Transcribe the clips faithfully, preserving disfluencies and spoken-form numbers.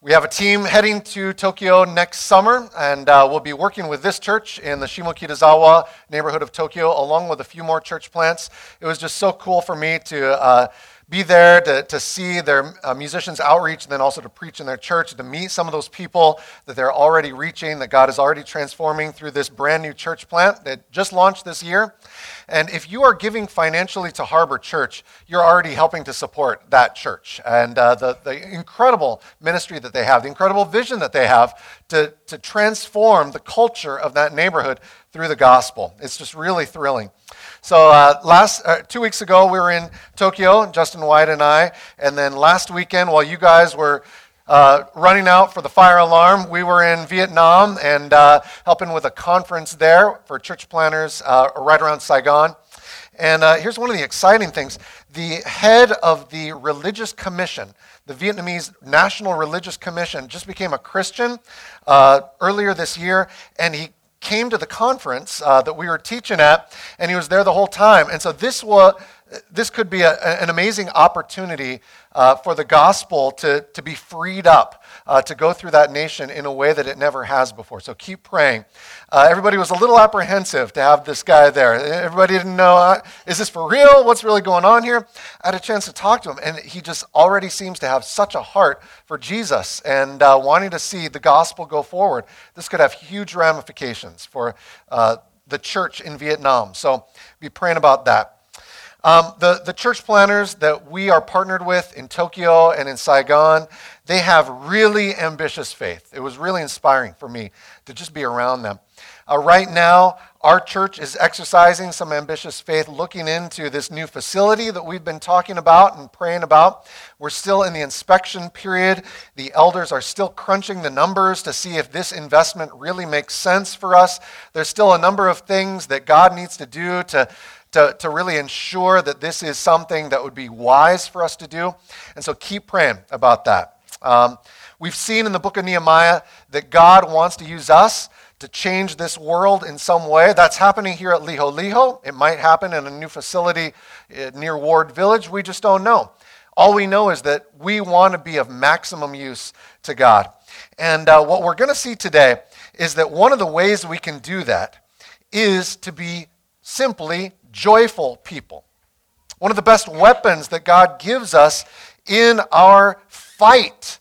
We have a team heading to Tokyo next summer, and uh, we'll be working with this church in the Shimokitazawa neighborhood of Tokyo, along with a few more church plants. It was just so cool for me to uh, be there, to, to see their uh, musicians outreach, and then also to preach in their church, to meet some of those people that they're already reaching, that God is already transforming through this brand new church plant that just launched this year. And if you are giving financially to Harbor Church, you're already helping to support that church and uh, the, the incredible ministry that they have, the incredible vision that they have to, to transform the culture of that neighborhood through the gospel. It's just really thrilling. So uh, last uh, two weeks ago, we were in Tokyo, Justin White and I, and then last weekend, while you guys were uh, running out for the fire alarm, we were in Vietnam and uh, helping with a conference there for church planners uh, right around Saigon. And uh, here's one of the exciting things. The head of the religious commission, the Vietnamese National Religious Commission, just became a Christian uh, earlier this year, and he came to the conference uh, that we were teaching at, and he was there the whole time. And so this was, this could be a, an amazing opportunity uh, for the gospel to, to be freed up, uh, to go through that nation in a way that it never has before. So keep praying. Uh, everybody was a little apprehensive to have this guy there. Everybody didn't know, uh, is this for real? What's really going on here? I had a chance to talk to him, and he just already seems to have such a heart for Jesus and uh, wanting to see the gospel go forward. This could have huge ramifications for uh, the church in Vietnam. So be praying about that. Um, the, the church planners that we are partnered with in Tokyo and in Saigon, they have really ambitious faith. It was really inspiring for me to just be around them. Uh, right now, our church is exercising some ambitious faith, looking into this new facility that we've been talking about and praying about. We're still in the inspection period. The elders are still crunching the numbers to see if this investment really makes sense for us. There's still a number of things that God needs to do to To, to really ensure that this is something that would be wise for us to do. And so keep praying about that. Um, we've seen in the book of Nehemiah that God wants to use us to change this world in some way. That's happening here at Liho Liho. It might happen in a new facility near Ward Village. We just don't know. All we know is that we want to be of maximum use to God. And uh, what we're going to see today is that one of the ways we can do that is to be simply joyful people. One of the best weapons that God gives us in our fight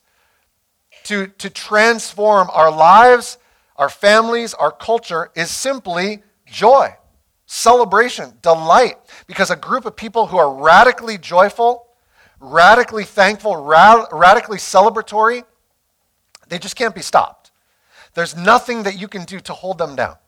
to, to transform our lives, our families, our culture is simply joy, celebration, delight. Because a group of people who are radically joyful, radically thankful, rad- radically celebratory, they just can't be stopped. There's nothing that you can do to hold them down.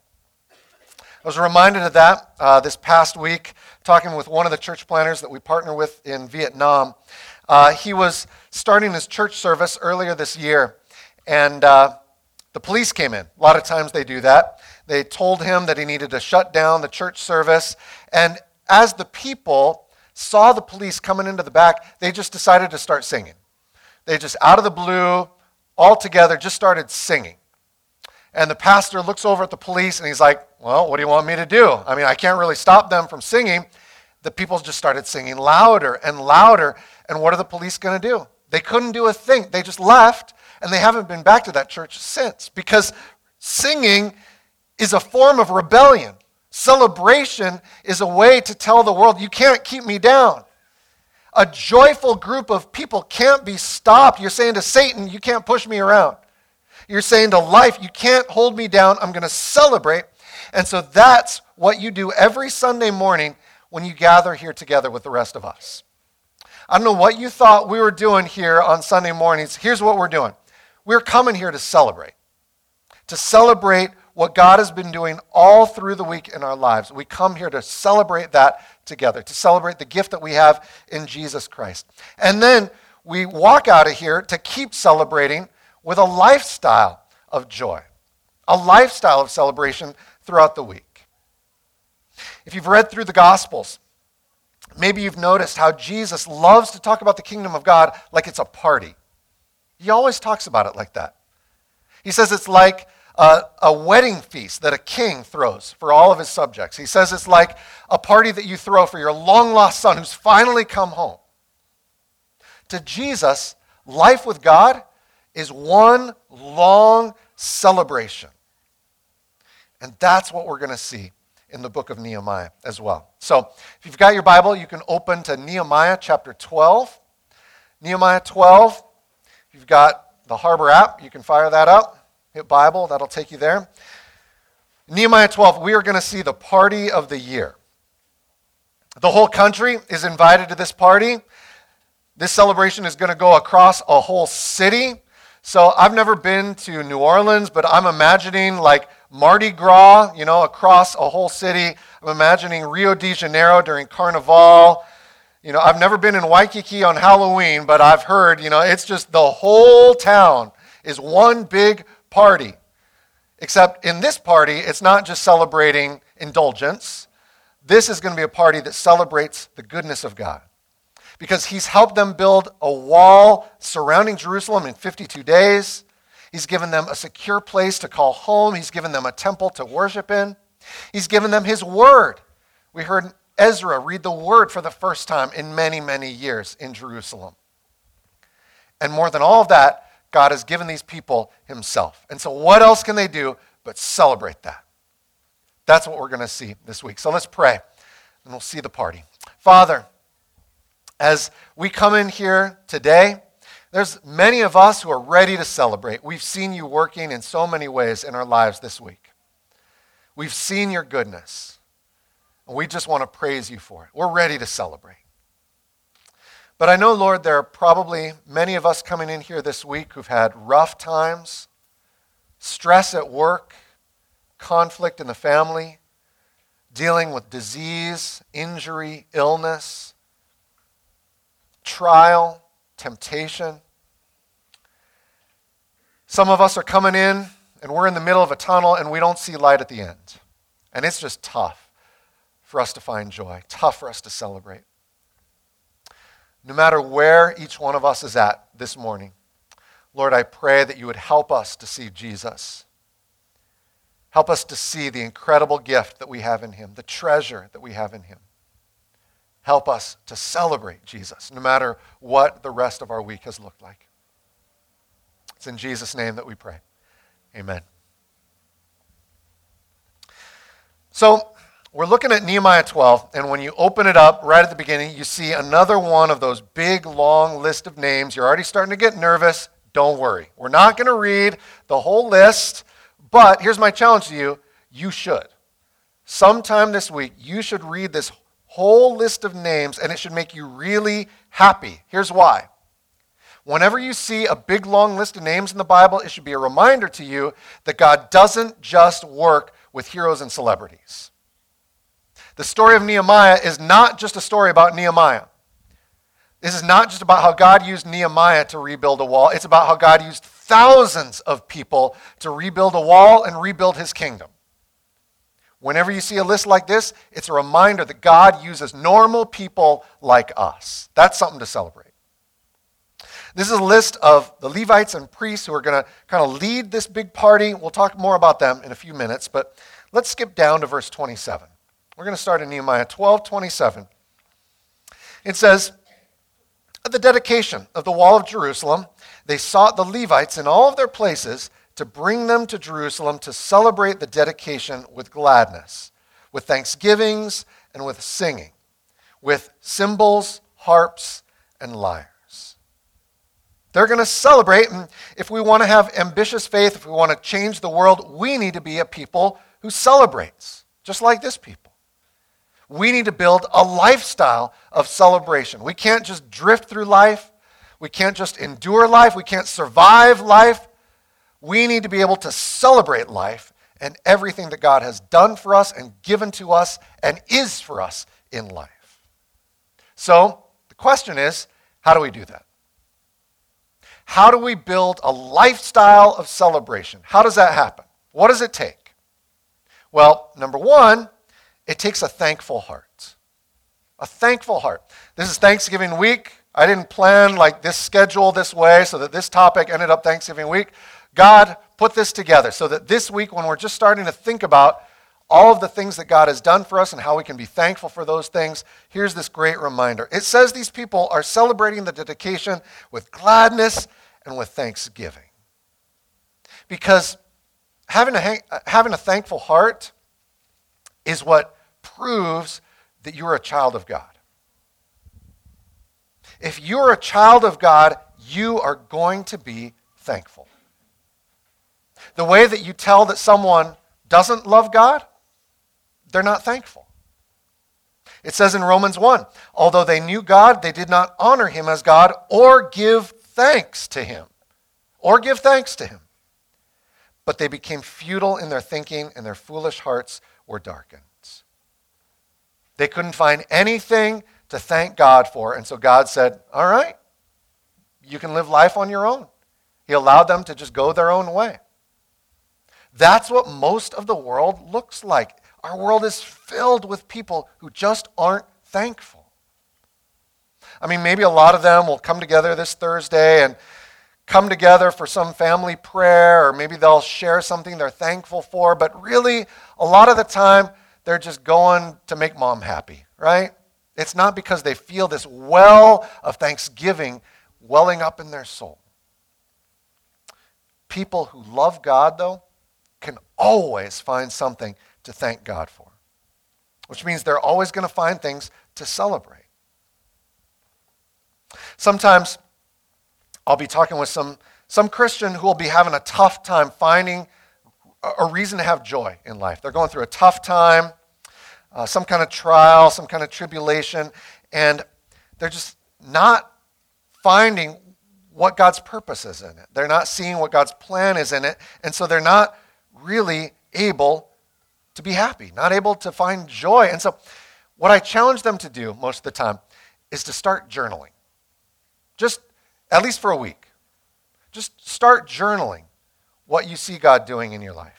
I was reminded of that uh, this past week, talking with one of the church planners that we partner with in Vietnam. Uh, he was starting his church service earlier this year, and uh, the police came in. A lot of times they do that. They told him that he needed to shut down the church service, and as the people saw the police coming into the back, they just decided to start singing. They just, out of the blue, all together, just started singing. And the pastor looks over at the police and he's like, well, what do you want me to do? I mean, I can't really stop them from singing. The people just started singing louder and louder. And what are the police going to do? They couldn't do a thing. They just left, and they haven't been back to that church since. Because singing is a form of rebellion. Celebration is a way to tell the world, you can't keep me down. A joyful group of people can't be stopped. You're saying to Satan, you can't push me around. You're saying to life, you can't hold me down. I'm going to celebrate. And so that's what you do every Sunday morning when you gather here together with the rest of us. I don't know what you thought we were doing here on Sunday mornings. Here's what we're doing. We're coming here to celebrate. To celebrate what God has been doing all through the week in our lives. We come here to celebrate that together, to celebrate the gift that we have in Jesus Christ. And then we walk out of here to keep celebrating with a lifestyle of joy, a lifestyle of celebration throughout the week. If you've read through the Gospels, maybe you've noticed how Jesus loves to talk about the kingdom of God like it's a party. He always talks about it like that. He says it's like a, a wedding feast that a king throws for all of his subjects. He says it's like a party that you throw for your long-lost son who's finally come home. To Jesus, life with God is one long celebration. And that's what we're going to see in the book of Nehemiah as well. So if you've got your Bible, you can open to Nehemiah chapter twelve. Nehemiah twelve. If you've got the Harbor app, you can fire that up. Hit Bible, that'll take you there. Nehemiah twelve, we are going to see the party of the year. The whole country is invited to this party. This celebration is going to go across a whole city. So I've never been to New Orleans, but I'm imagining like Mardi Gras, you know, across a whole city. I'm imagining Rio de Janeiro during Carnival. You know, I've never been in Waikiki on Halloween, but I've heard, you know, it's just the whole town is one big party. Except in this party, it's not just celebrating indulgence. This is going to be a party that celebrates the goodness of God. Because he's helped them build a wall surrounding Jerusalem in fifty-two days. He's given them a secure place to call home. He's given them a temple to worship in. He's given them his word. We heard Ezra read the word for the first time in many, many years in Jerusalem. And more than all of that, God has given these people himself. And so what else can they do but celebrate that? That's what we're going to see this week. So let's pray, and we'll see the party. Father, as we come in here today, there's many of us who are ready to celebrate. We've seen you working in so many ways in our lives this week. We've seen your goodness, and we just want to praise you for it. We're ready to celebrate. But I know, Lord, there are probably many of us coming in here this week who've had rough times, stress at work, conflict in the family, dealing with disease, injury, illness, trial, temptation. Some of us are coming in and we're in the middle of a tunnel and we don't see light at the end. And it's just tough for us to find joy, tough for us to celebrate. No matter where each one of us is at this morning, Lord, I pray that you would help us to see Jesus. Help us to see the incredible gift that we have in him, the treasure that we have in him. Help us to celebrate Jesus, no matter what the rest of our week has looked like. It's in Jesus' name that we pray. Amen. So, we're looking at Nehemiah twelve, and when you open it up right at the beginning, you see another one of those big, long list of names. You're already starting to get nervous. Don't worry. We're not going to read the whole list, but here's my challenge to you. You should. Sometime this week, you should read this whole list of names, and it should make you really happy. Here's why. Whenever you see a big, long list of names in the Bible, it should be a reminder to you that God doesn't just work with heroes and celebrities. The story of Nehemiah is not just a story about Nehemiah. This is not just about how God used Nehemiah to rebuild a wall. It's about how God used thousands of people to rebuild a wall and rebuild his kingdom. Whenever you see a list like this, it's a reminder that God uses normal people like us. That's something to celebrate. This is a list of the Levites and priests who are going to kind of lead this big party. We'll talk more about them in a few minutes, but let's skip down to verse twenty-seven. We're going to start in Nehemiah twelve twenty-seven. It says, at the dedication of the wall of Jerusalem, they sought the Levites in all of their places to bring them to Jerusalem to celebrate the dedication with gladness, with thanksgivings and with singing, with cymbals, harps, and lyres. They're going to celebrate, and if we want to have ambitious faith, if we want to change the world, we need to be a people who celebrates, just like this people. We need to build a lifestyle of celebration. We can't just drift through life. We can't just endure life. We can't survive life. We need to be able to celebrate life and everything that God has done for us and given to us and is for us in life. So the question is, how do we do that? How do we build a lifestyle of celebration? How does that happen? What does it take? Well, number one, it takes a thankful heart. A thankful heart. This is Thanksgiving week. I didn't plan like this schedule this way so that this topic ended up Thanksgiving week. God put this together so that this week, when we're just starting to think about all of the things that God has done for us and how we can be thankful for those things, here's this great reminder. It says these people are celebrating the dedication with gladness and with thanksgiving. Because having a, having a thankful heart is what proves that you're a child of God. If you're a child of God, you are going to be thankful. The way that you tell that someone doesn't love God, they're not thankful. It says in Romans one, although they knew God, they did not honor him as God or give thanks to him. Or give thanks to him. But they became futile in their thinking, and their foolish hearts were darkened. They couldn't find anything to thank God for, and so God said, all right, you can live life on your own. He allowed them to just go their own way. That's what most of the world looks like. Our world is filled with people who just aren't thankful. I mean, maybe a lot of them will come together this Thursday and come together for some family prayer, or maybe they'll share something they're thankful for, but really, a lot of the time, they're just going to make mom happy, right? It's not because they feel this well of thanksgiving welling up in their soul. People who love God, though, can always find something to thank God for, which means they're always going to find things to celebrate. Sometimes I'll be talking with some, some Christian who will be having a tough time finding a, a reason to have joy in life. They're going through a tough time, uh, some kind of trial, some kind of tribulation, and they're just not finding what God's purpose is in it. They're not seeing what God's plan is in it, and so they're not really able to be happy, not able to find joy. And so what I challenge them to do most of the time is to start journaling. Just at least for a week. Just start journaling what you see God doing in your life.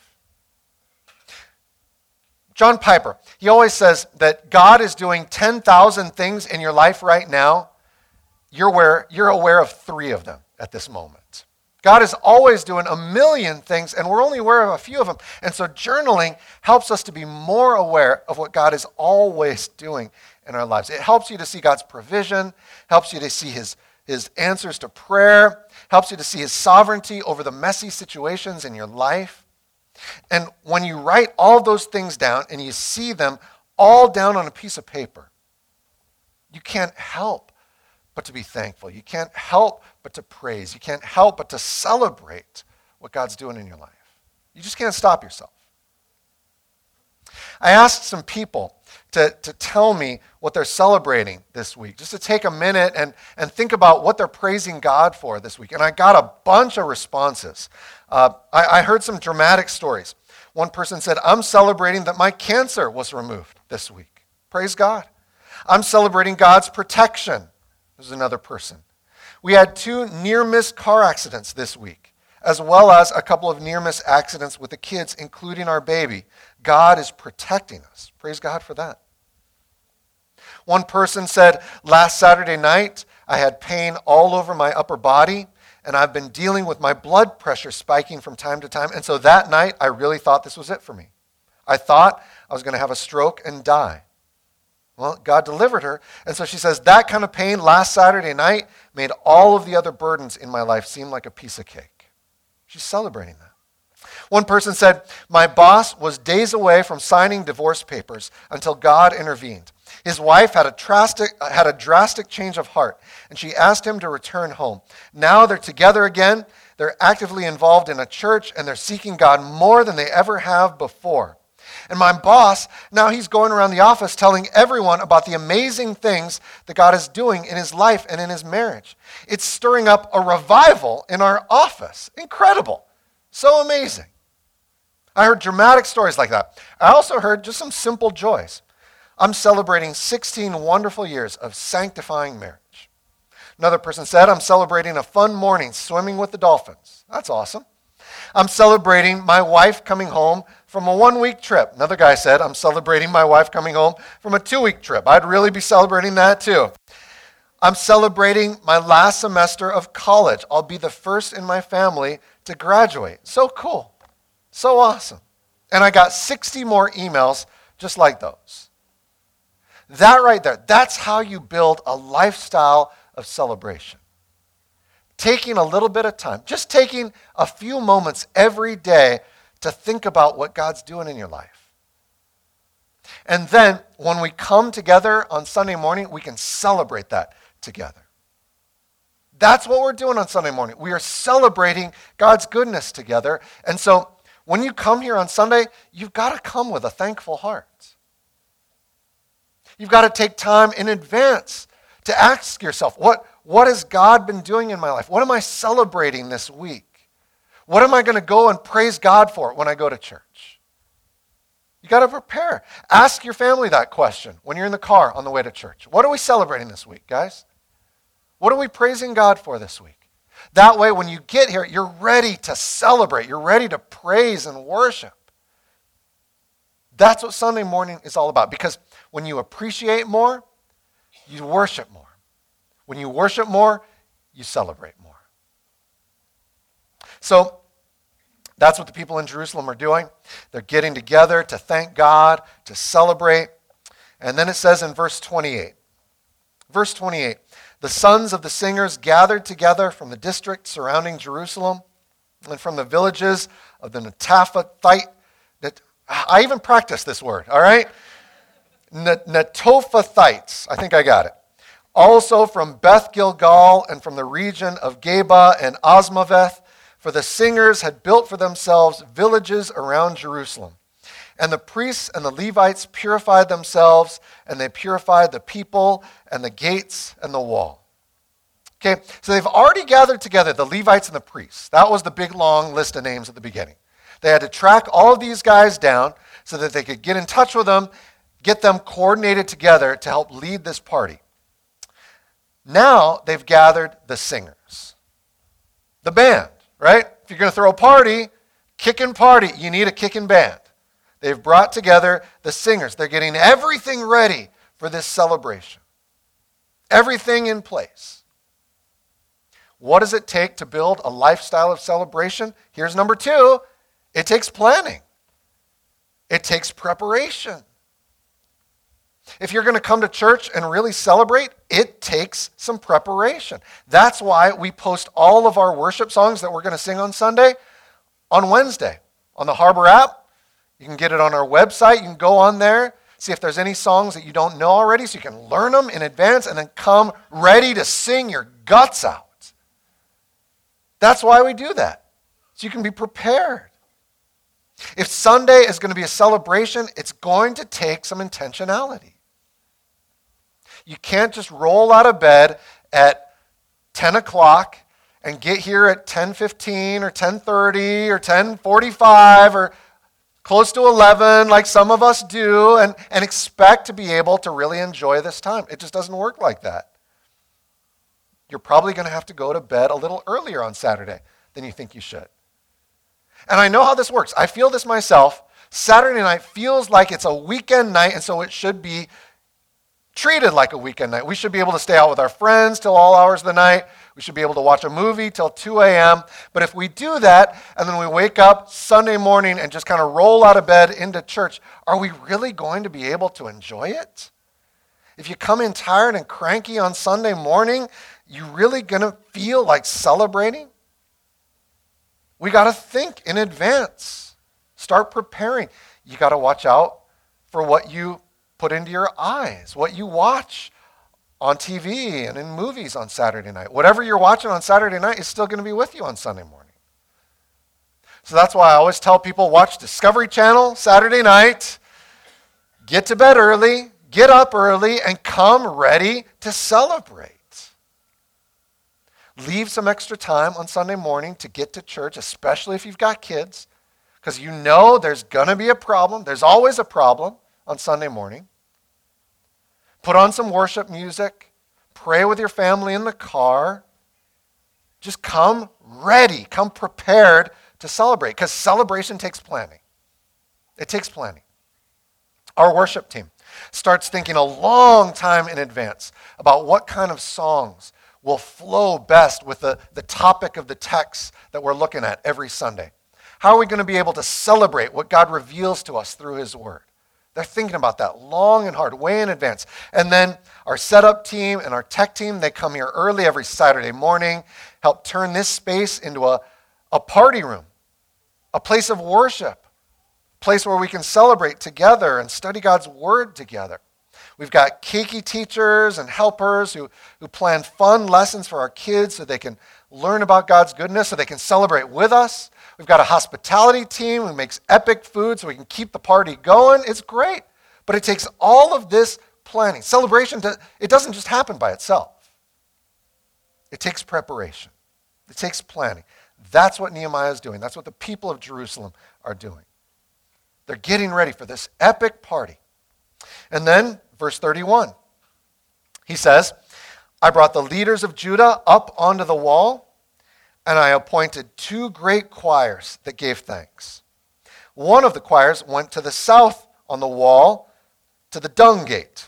John Piper, he always says that God is doing ten thousand things in your life right now. You're aware, you're aware of three of them at this moment. God is always doing a million things, and we're only aware of a few of them. And so journaling helps us to be more aware of what God is always doing in our lives. It helps you to see God's provision, helps you to see his, his answers to prayer, helps you to see his sovereignty over the messy situations in your life. And when you write all those things down and you see them all down on a piece of paper, you can't help but to be thankful. You can't help but to praise. You can't help but to celebrate what God's doing in your life. You just can't stop yourself. I asked some people to, to tell me what they're celebrating this week, just to take a minute and, and think about what they're praising God for this week. And I got a bunch of responses. Uh, I, I heard some dramatic stories. One person said, I'm celebrating that my cancer was removed this week. Praise God. I'm celebrating God's protection. There's another person. We had two near-miss car accidents this week, as well as a couple of near-miss accidents with the kids, including our baby. God is protecting us. Praise God for that. One person said, last Saturday night, I had pain all over my upper body, and I've been dealing with my blood pressure spiking from time to time, and so that night, I really thought this was it for me. I thought I was going to have a stroke and die. Well, God delivered her, and so she says, that kind of pain last Saturday night made all of the other burdens in my life seem like a piece of cake. She's celebrating that. One person said, my boss was days away from signing divorce papers until God intervened. His wife had a drastic, had a drastic change of heart, and she asked him to return home. Now they're together again. They're actively involved in a church, and they're seeking God more than they ever have before. And my boss, now he's going around the office telling everyone about the amazing things that God is doing in his life and in his marriage. It's stirring up a revival in our office. Incredible. So amazing. I heard dramatic stories like that. I also heard just some simple joys. I'm celebrating sixteen wonderful years of sanctifying marriage. Another person said, I'm celebrating a fun morning swimming with the dolphins. That's awesome. I'm celebrating my wife coming home from a one-week trip. Another guy said, I'm celebrating my wife coming home from a two-week trip. I'd really be celebrating that too. I'm celebrating my last semester of college. I'll be the first in my family to graduate. So cool. So awesome. And I got sixty more emails just like those. That right there, that's how you build a lifestyle of celebration. taking a little bit of time, just taking a few moments every day to think about what God's doing in your life. And then when we come together on Sunday morning, we can celebrate that together. That's what we're doing on Sunday morning. We are celebrating God's goodness together. And so when you come here on Sunday, you've got to come with a thankful heart. You've got to take time in advance to ask yourself, what, what has God been doing in my life? What am I celebrating this week? What am I going to go and praise God for when I go to church? You got to prepare. Ask your family that question when you're in the car on the way to church. What are we celebrating this week, guys? What are we praising God for this week? That way, when you get here, you're ready to celebrate. You're ready to praise and worship. That's what Sunday morning is all about. Because when you appreciate more, you worship more. When you worship more, you celebrate more. So, that's what the people in Jerusalem are doing. They're getting together to thank God, to celebrate. And then it says in verse twenty-eight, verse twenty-eight, the sons of the singers gathered together from the district surrounding Jerusalem and from the villages of the Netophathite. I even practiced this word, all right? Netophathites. I think I got it. Also from Beth Gilgal and from the region of Geba and Asmaveth, for the singers had built for themselves villages around Jerusalem. And the priests and the Levites purified themselves, and they purified the people and the gates and the wall. Okay, so they've already gathered together the Levites and the priests. That was the big long list of names at the beginning. They had to track all of these guys down so that they could get in touch with them, get them coordinated together to help lead this party. Now they've gathered the singers, the band, right? If you're going to throw a party, kicking party, you need a kicking band. They've brought together the singers. They're getting everything ready for this celebration. Everything in place. What does it take to build a lifestyle of celebration? Here's number two. It takes planning. It takes preparation. If you're going to come to church and really celebrate, it takes some preparation. That's why we post all of our worship songs that we're going to sing on Sunday on Wednesday on the Harbor app. You can get it on our website. You can go on there, see if there's any songs that you don't know already, so you can learn them in advance and then come ready to sing your guts out. That's why we do that, so you can be prepared. If Sunday is going to be a celebration, it's going to take some intentionality. You can't just roll out of bed at ten o'clock and get here at ten fifteen or ten thirty or ten forty-five or close to eleven like some of us do and, and expect to be able to really enjoy this time. It just doesn't work like that. You're probably going to have to go to bed a little earlier on Saturday than you think you should. And I know how this works. I feel this myself. Saturday night feels like it's a weekend night, and so it should be treated like a weekend night. We should be able to stay out with our friends till all hours of the night. We should be able to watch a movie till two a.m. But if we do that, and then we wake up Sunday morning and just kind of roll out of bed into church, are we really going to be able to enjoy it? If you come in tired and cranky on Sunday morning, you really going to feel like celebrating? We got to think in advance. Start preparing. You got to watch out for what you put into your eyes, what you watch on T V and in movies on Saturday night. Whatever you're watching on Saturday night is still going to be with you on Sunday morning. So that's why I always tell people, watch Discovery Channel Saturday night, get to bed early, get up early, and come ready to celebrate. Leave some extra time on Sunday morning to get to church, especially if you've got kids, because you know there's going to be a problem. There's always a problem on Sunday morning. Put on some worship music. Pray with your family in the car. Just come ready. Come prepared to celebrate, because celebration takes planning. It takes planning. Our worship team starts thinking a long time in advance about what kind of songs will flow best with the, the topic of the text that we're looking at every Sunday. How are we going to be able to celebrate what God reveals to us through his word? They're thinking about that long and hard, way in advance. And then our setup team and our tech team, they come here early every Saturday morning, help turn this space into a, a party room, a place of worship, a place where we can celebrate together and study God's word together. We've got Keiki teachers and helpers who, who plan fun lessons for our kids so they can learn about God's goodness, so they can celebrate with us. We've got a hospitality team who makes epic food so we can keep the party going. It's great, but it takes all of this planning. Celebration, it doesn't just happen by itself. It takes preparation. It takes planning. That's what Nehemiah is doing. That's what the people of Jerusalem are doing. They're getting ready for this epic party. And then, verse thirty-one, he says, I brought the leaders of Judah up onto the wall, and I appointed two great choirs that gave thanks. One of the choirs went to the south on the wall to the dung gate.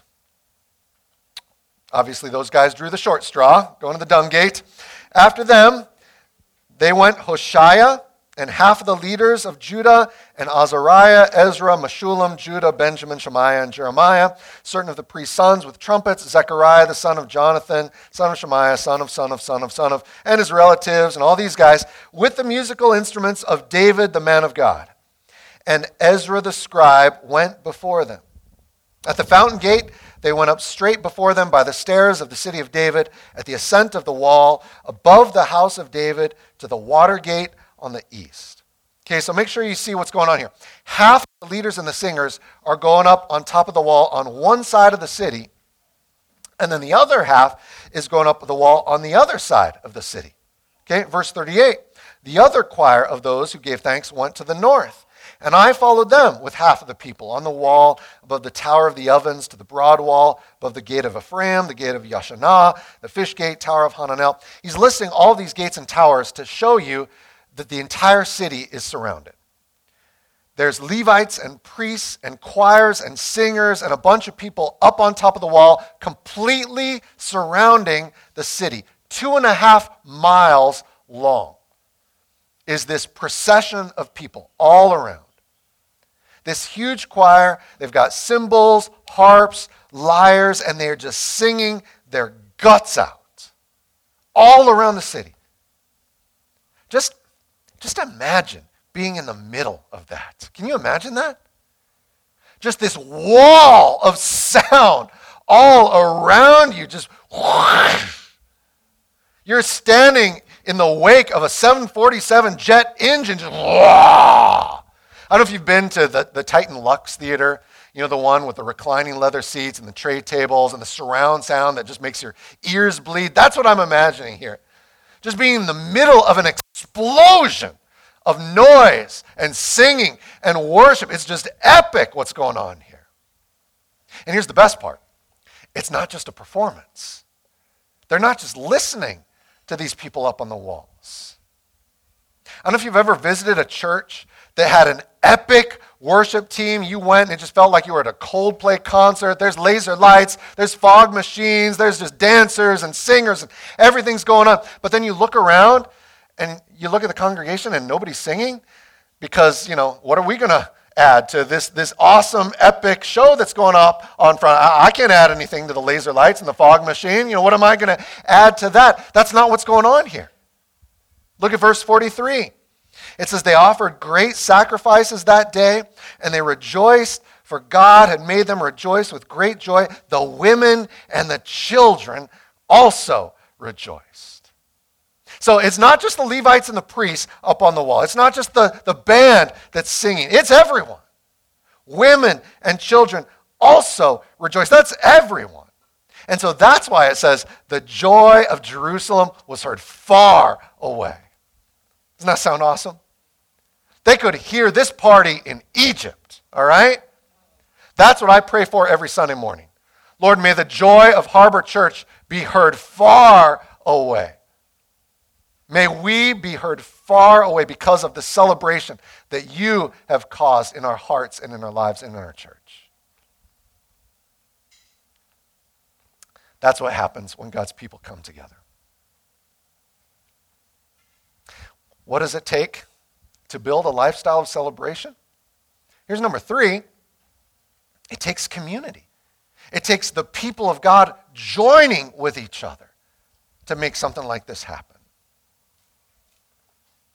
Obviously, those guys drew the short straw, going to the dung gate. After them, they went Hoshea and half of the leaders of Judah, and Azariah, Ezra, Meshullam, Judah, Benjamin, Shemaiah, and Jeremiah, certain of the priest's sons with trumpets, Zechariah, the son of Jonathan, son of Shemaiah, son of son of son of son of, and his relatives, and all these guys, with the musical instruments of David, the man of God. And Ezra the scribe went before them. At the fountain gate, they went up straight before them by the stairs of the city of David, at the ascent of the wall, above the house of David, to the water gate on the east. Okay, so make sure you see what's going on here. Half the leaders and the singers are going up on top of the wall on one side of the city, and then the other half is going up the wall on the other side of the city. Okay, verse thirty-eight. The other choir of those who gave thanks went to the north, and I followed them with half of the people on the wall above the tower of the ovens to the broad wall, above the gate of Ephraim, the gate of Yashanah, the fish gate, tower of Hananel. He's listing all these gates and towers to show you that the entire city is surrounded. There's Levites and priests and choirs and singers and a bunch of people up on top of the wall, completely surrounding the city. Two and a half miles long is this procession of people all around. This huge choir, they've got cymbals, harps, lyres, and they're just singing their guts out all around the city. Just Just imagine being in the middle of that. Can you imagine that? Just this wall of sound all around you. Just whoosh. You're standing in the wake of a seven forty-seven jet engine. Just whoa. I don't know if you've been to the, the Titan Lux Theater, you know, the one with the reclining leather seats and the tray tables and the surround sound that just makes your ears bleed. That's what I'm imagining here. Just being in the middle of an explosion of noise and singing and worship. It's just epic what's going on here. And here's the best part. It's not just a performance. They're not just listening to these people up on the walls. I don't know if you've ever visited a church that had an epic worship team. You went and it just felt like you were at a Coldplay concert. There's laser lights, there's fog machines, there's just dancers and singers, and everything's going on. But then you look around and you look at the congregation and nobody's singing because, you know, what are we going to add to this, this awesome, epic show that's going up on front? I, I can't add anything to the laser lights and the fog machine. You know, what am I going to add to that? That's not what's going on here. Look at verse forty-three. It says, they offered great sacrifices that day, and they rejoiced, for God had made them rejoice with great joy. The women and the children also rejoiced. So it's not just the Levites and the priests up on the wall. It's not just the, the band that's singing. It's everyone. Women and children also rejoice. That's everyone. And so that's why it says, the joy of Jerusalem was heard far away. Doesn't that sound awesome? They could hear this party in Egypt, all right? That's what I pray for every Sunday morning. Lord, may the joy of Harbor Church be heard far away. May we be heard far away because of the celebration that you have caused in our hearts and in our lives and in our church. That's what happens when God's people come together. What does it take to build a lifestyle of celebration? Here's number three. It takes community. It takes the people of God joining with each other to make something like this happen.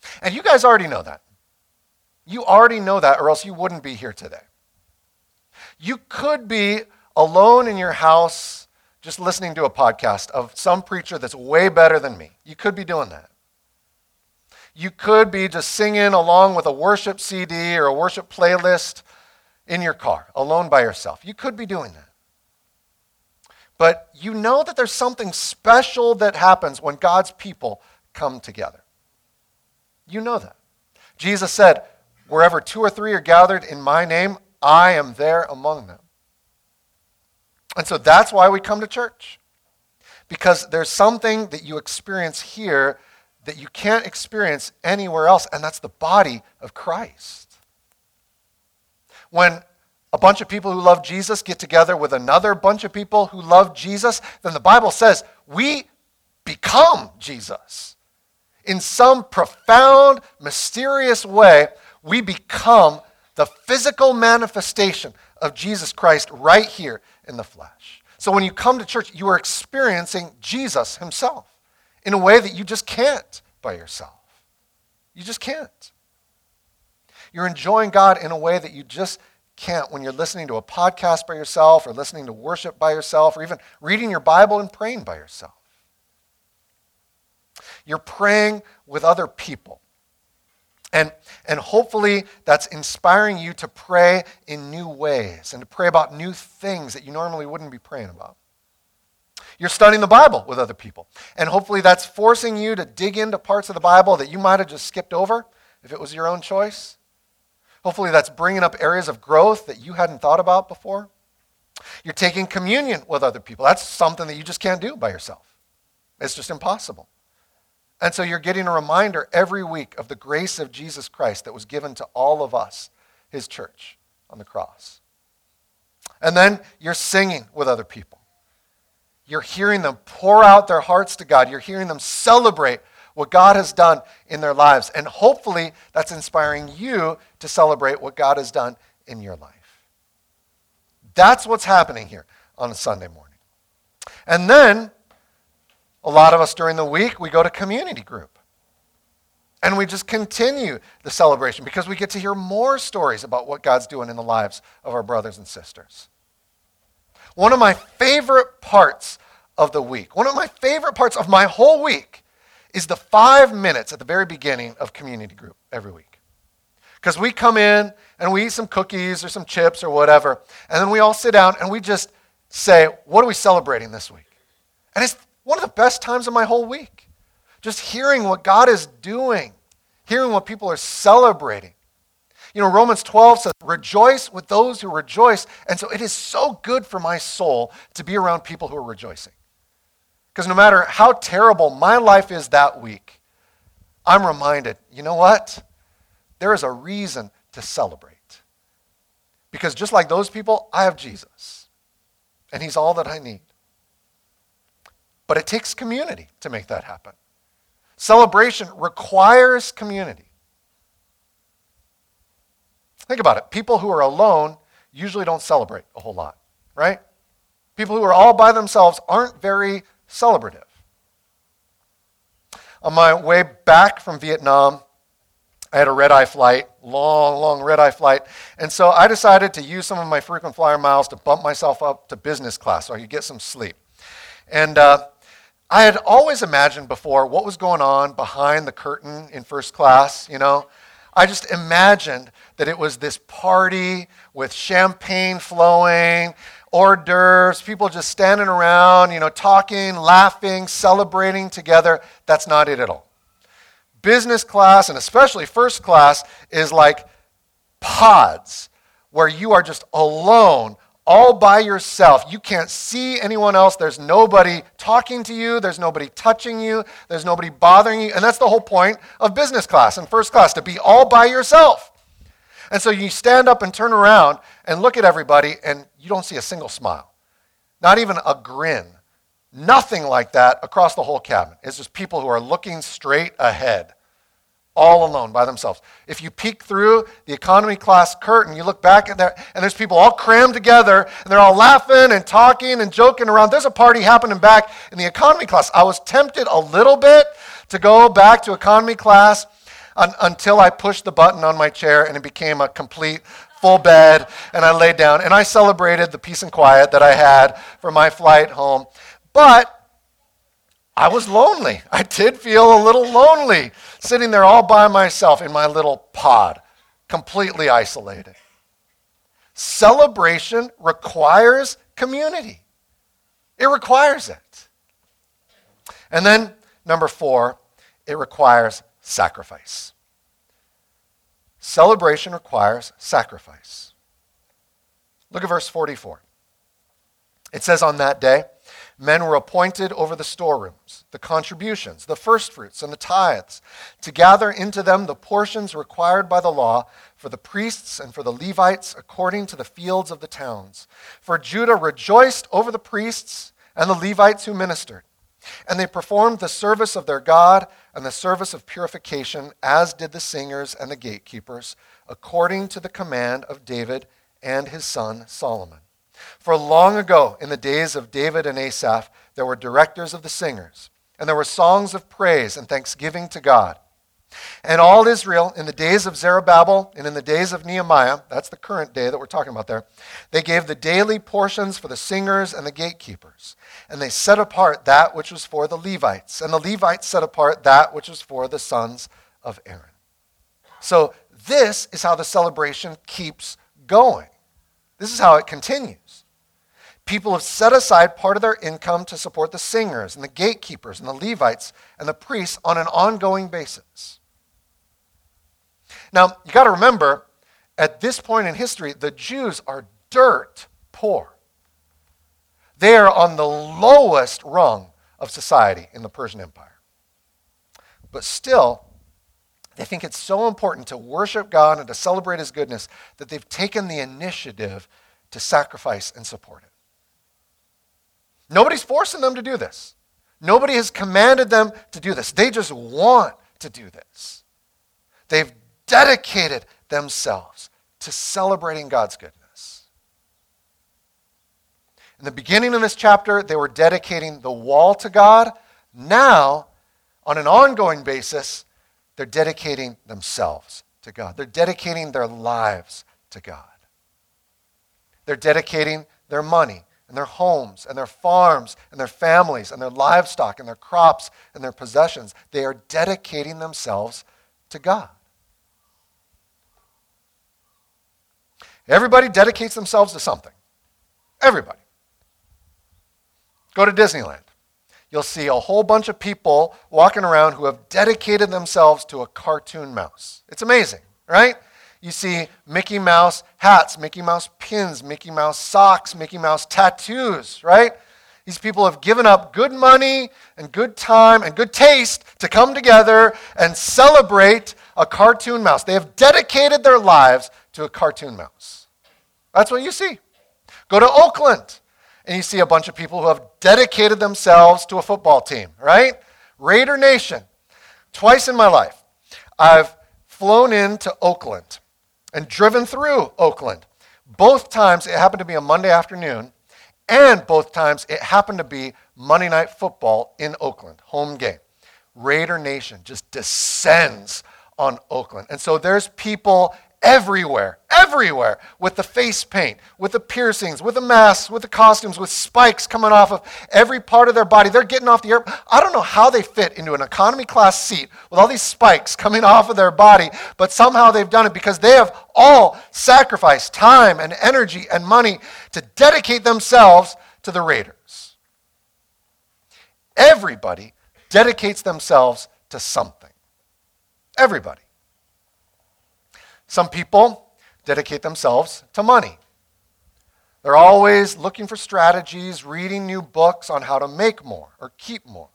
And you guys already know that. You already know that, or else you wouldn't be here today. You could be alone in your house just listening to a podcast of some preacher that's way better than me. You could be doing that. You could be just singing along with a worship C D or a worship playlist in your car, alone by yourself. You could be doing that. But you know that there's something special that happens when God's people come together. You know that. Jesus said, wherever two or three are gathered in my name, I am there among them. And so that's why we come to church. Because there's something that you experience here that you can't experience anywhere else, and that's the body of Christ. When a bunch of people who love Jesus get together with another bunch of people who love Jesus, then the Bible says we become Jesus. In some profound, mysterious way, we become the physical manifestation of Jesus Christ right here in the flesh. So when you come to church, you are experiencing Jesus himself in a way that you just can't by yourself. You just can't. You're enjoying God in a way that you just can't when you're listening to a podcast by yourself or listening to worship by yourself or even reading your Bible and praying by yourself. You're praying with other people. And, and hopefully that's inspiring you to pray in new ways and to pray about new things that you normally wouldn't be praying about. You're studying the Bible with other people. And hopefully that's forcing you to dig into parts of the Bible that you might have just skipped over if it was your own choice. Hopefully that's bringing up areas of growth that you hadn't thought about before. You're taking communion with other people. That's something that you just can't do by yourself. It's just impossible. And so you're getting a reminder every week of the grace of Jesus Christ that was given to all of us, his church, on the cross. And then you're singing with other people. You're hearing them pour out their hearts to God. You're hearing them celebrate what God has done in their lives. And hopefully that's inspiring you to celebrate what God has done in your life. That's what's happening here on a Sunday morning. And then a lot of us during the week, we go to community group. And we just continue the celebration because we get to hear more stories about what God's doing in the lives of our brothers and sisters. One of my favorite parts of the week, one of my favorite parts of my whole week is the five minutes at the very beginning of community group every week. Because we come in and we eat some cookies or some chips or whatever, and then we all sit down and we just say, what are we celebrating this week? And it's one of the best times of my whole week. Just hearing what God is doing, hearing what people are celebrating. You know, Romans twelve says, rejoice with those who rejoice. And so it is so good for my soul to be around people who are rejoicing. Because no matter how terrible my life is that week, I'm reminded, you know what? There is a reason to celebrate. Because just like those people, I have Jesus. And he's all that I need. But it takes community to make that happen. Celebration requires community. Think about it. People who are alone usually don't celebrate a whole lot, right? People who are all by themselves aren't very celebrative. On my way back from Vietnam, I had a red-eye flight, long, long red-eye flight, and so I decided to use some of my frequent flyer miles to bump myself up to business class so I could get some sleep. And uh, I had always imagined before what was going on behind the curtain in first class, you know. I just imagined that it was this party with champagne flowing, hors d'oeuvres, people just standing around, you know, talking, laughing, celebrating together. That's not it at all. Business class, and especially first class, is like pods where you are just alone, all by yourself. You can't see anyone else. There's nobody talking to you. There's nobody touching you. There's nobody bothering you. And that's the whole point of business class and first class, to be all by yourself. And so you stand up and turn around and look at everybody, and you don't see a single smile. Not even a grin. Nothing like that across the whole cabin. It's just people who are looking straight ahead, all alone by themselves. If you peek through the economy class curtain, you look back at there, and there's people all crammed together, and they're all laughing and talking and joking around. There's a party happening back in the economy class. I was tempted a little bit to go back to economy class un- until I pushed the button on my chair and it became a complete full bed, and I laid down, and I celebrated the peace and quiet that I had for my flight home. But I was lonely. I did feel a little lonely, sitting there all by myself in my little pod, completely isolated. Celebration requires community. It requires it. And then, number four, it requires sacrifice. Celebration requires sacrifice. Look at verse forty-four. It says, on that day, men were appointed over the storerooms, the contributions, the firstfruits, and the tithes, to gather into them the portions required by the law for the priests and for the Levites according to the fields of the towns. For Judah rejoiced over the priests and the Levites who ministered, and they performed the service of their God and the service of purification, as did the singers and the gatekeepers, according to the command of David and his son Solomon. For long ago, in the days of David and Asaph, there were directors of the singers, and there were songs of praise and thanksgiving to God. And all Israel, in the days of Zerubbabel and in the days of Nehemiah, that's the current day that we're talking about there, they gave the daily portions for the singers and the gatekeepers. And they set apart that which was for the Levites, and the Levites set apart that which was for the sons of Aaron. So this is how the celebration keeps going. This is how it continues. People have set aside part of their income to support the singers and the gatekeepers and the Levites and the priests on an ongoing basis. Now, you got to remember, at this point in history, the Jews are dirt poor. They are on the lowest rung of society in the Persian Empire. But still, they think it's so important to worship God and to celebrate his goodness that they've taken the initiative to sacrifice and support it. Nobody's forcing them to do this. Nobody has commanded them to do this. They just want to do this. They've dedicated themselves to celebrating God's goodness. In the beginning of this chapter, they were dedicating the wall to God. Now, on an ongoing basis, they're dedicating themselves to God. They're dedicating their lives to God. They're dedicating their money and their homes and their farms and their families and their livestock and their crops and their possessions. They are dedicating themselves to God. Everybody dedicates themselves to something. Everybody. Go to Disneyland. You'll see a whole bunch of people walking around who have dedicated themselves to a cartoon mouse. It's amazing, right? You see Mickey Mouse hats, Mickey Mouse pins, Mickey Mouse socks, Mickey Mouse tattoos, right? These people have given up good money and good time and good taste to come together and celebrate a cartoon mouse. They have dedicated their lives to a cartoon mouse. That's what you see. Go to Oakland, and you see a bunch of people who have dedicated themselves to a football team, right? Raider Nation. Twice in my life, I've flown into Oakland and driven through Oakland. Both times it happened to be a Monday afternoon, and both times it happened to be Monday Night Football in Oakland, home game. Raider Nation just descends on Oakland. And so there's people everywhere, everywhere, with the face paint, with the piercings, with the masks, with the costumes, with spikes coming off of every part of their body. They're getting off the air. I don't know how they fit into an economy class seat with all these spikes coming off of their body, but somehow they've done it because they have all sacrificed time and energy and money to dedicate themselves to the Raiders. Everybody dedicates themselves to something. Everybody. Some people dedicate themselves to money. They're always looking for strategies, reading new books on how to make more or keep more.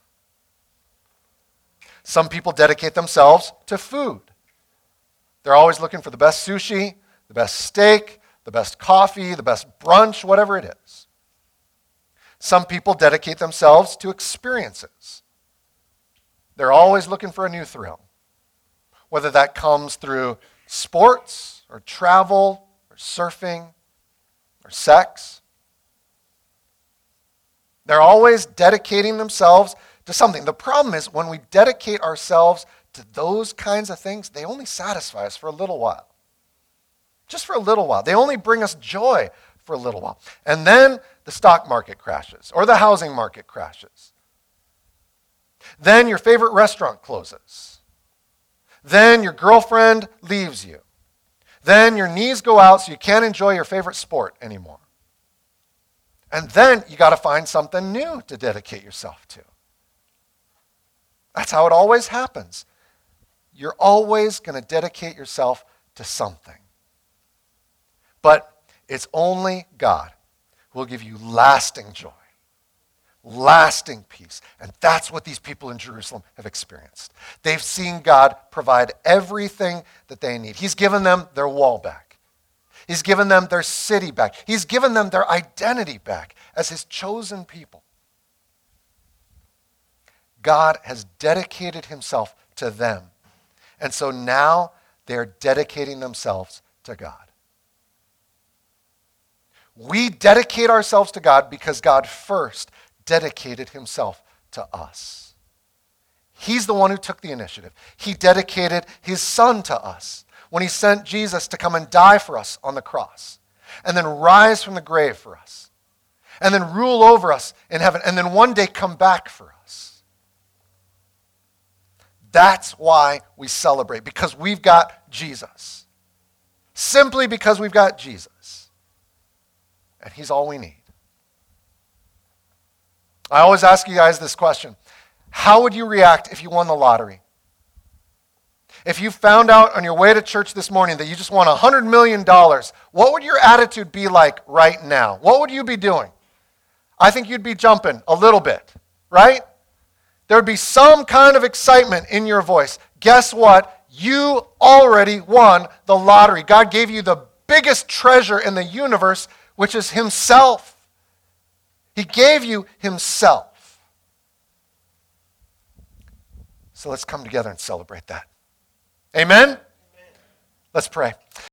Some people dedicate themselves to food. They're always looking for the best sushi, the best steak, the best coffee, the best brunch, whatever it is. Some people dedicate themselves to experiences. They're always looking for a new thrill, whether that comes through sports or travel or surfing or sex. They're always dedicating themselves to something. The problem is when we dedicate ourselves to those kinds of things, they only satisfy us for a little while. Just for a little while. They only bring us joy for a little while. And then the stock market crashes or the housing market crashes. Then your favorite restaurant closes. Then your girlfriend leaves you. Then your knees go out so you can't enjoy your favorite sport anymore. And then you got to find something new to dedicate yourself to. That's how it always happens. You're always going to dedicate yourself to something. But it's only God who will give you lasting joy, lasting peace. And that's what these people in Jerusalem have experienced. They've seen God provide everything that they need. He's given them their wall back. He's given them their city back. He's given them their identity back as his chosen people. God has dedicated himself to them. And so now they're dedicating themselves to God. We dedicate ourselves to God because God first dedicated himself to us. He's the one who took the initiative. He dedicated his son to us when he sent Jesus to come and die for us on the cross, and then rise from the grave for us, and then rule over us in heaven, and then one day come back for us. That's why we celebrate, because we've got Jesus. Simply because we've got Jesus. And he's all we need. I always ask you guys this question. How would you react if you won the lottery? If you found out on your way to church this morning that you just won one hundred million dollars, what would your attitude be like right now? What would you be doing? I think you'd be jumping a little bit, right? There would be some kind of excitement in your voice. Guess what? You already won the lottery. God gave you the biggest treasure in the universe, which is himself. He gave you himself. So let's come together and celebrate that. Amen? Amen. Let's pray.